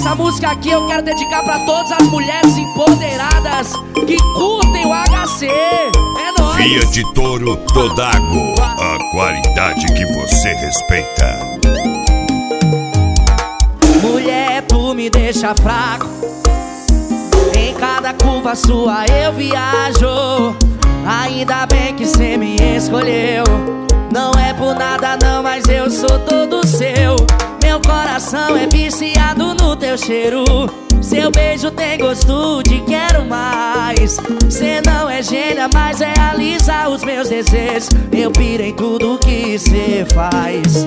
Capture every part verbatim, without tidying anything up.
Essa música aqui eu quero dedicar pra todas as mulheres empoderadas que curtem o H C. É nóis. Via de Touro Todago, a qualidade que você respeita. Mulher, tu me deixa fraco. Em cada curva sua eu viajo. Ainda bem que cê me escolheu. Não é por nada não, mas eu sou todo seu. Meu coração é viciado no teu cheiro. Seu beijo tem gosto de quero mais. Cê não é gênia, mas realiza os meus desejos. Eu piro em tudo que cê faz.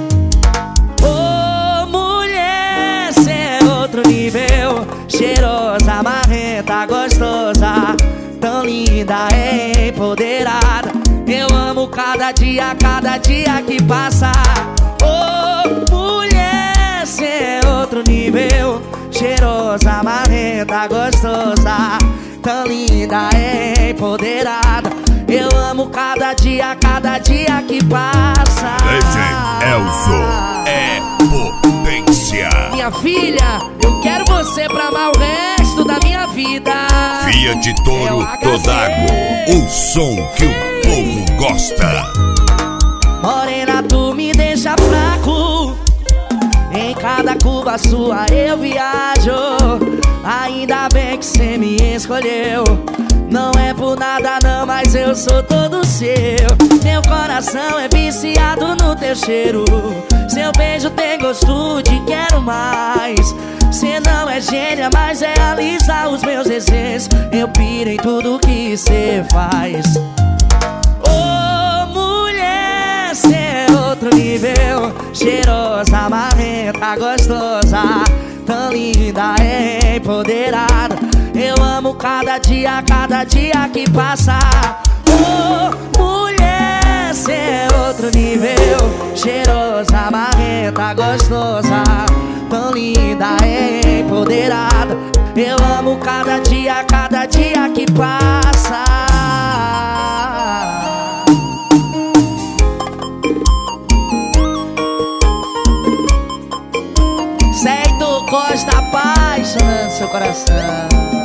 Ô mulher, cê é outro nível. Cheirosa, marrenta, gostosa, tão linda, é empoderada. Eu amo cada dia, cada dia que passa. Ô mulher, cê é outro nível. Cheirosa, marrenta, gostosa, tão linda, é empoderada. Eu amo cada dia, cada dia que passa. Legend Elzo é potência. Minha filha, eu quero você pra amar o resto da minha vida. Via de Touro Todago, o som que o povo gosta. Morena, tu me deixa fraco. Em cada curva sua eu viajo. Ainda bem que cê me escolheu. Não é por nada não, mas eu sou todo seu. Meu coração é viciado no teu cheiro. Seu beijo tem gosto de quero mais. Cê não é gênia, mas realiza os meus desejos. Eu piro em tudo que cê faz. Ô mulher, cê é outro nível. Cheirosa, marrenta, gostosa, tão linda, é empoderada. Eu amo cada dia, cada dia que passa. Ô mulher, cê é outro nível. Cheirosa, marrenta, gostosa, tão linda, é empoderada. Eu amo cada dia, cada dia que passa. Certo, Costa, apaixonando seu coração.